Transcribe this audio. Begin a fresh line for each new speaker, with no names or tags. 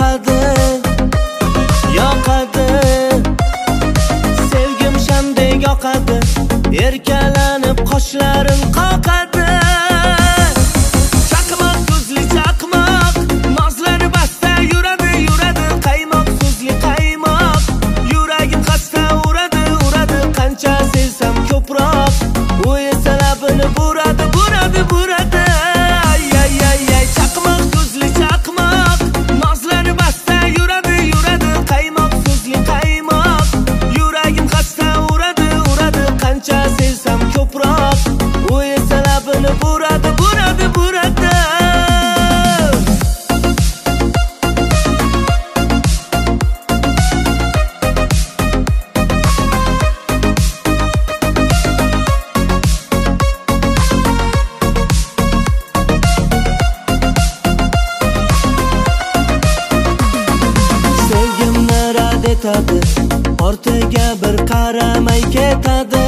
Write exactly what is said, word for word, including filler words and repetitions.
yoqadi, yoqadi. Sevgim shamdek yoqadi, erkalanib qoshlarim qoqadi. Chaqmoq ko'zli chaqmoq, nozlari basta yuradi, yuradi. Qaymoq so'zli qaymoq, yuragim xasta uradi, uradi. Qancha sevsam ko'proq, u esa labini buradi, buradi, buradi. Ay ay ay ay, chaqmoq ko'zli chaqmoq, nozlari basta yuradi, yuradi. Qaymoq so'zli qaymoq, yuragim xasta uradi, uradi. Qancha sevsam ko'proq, u esa labini buradi, buradi, buradi. Sevgimni rad etadi, ortiga bir qaramay ketadi.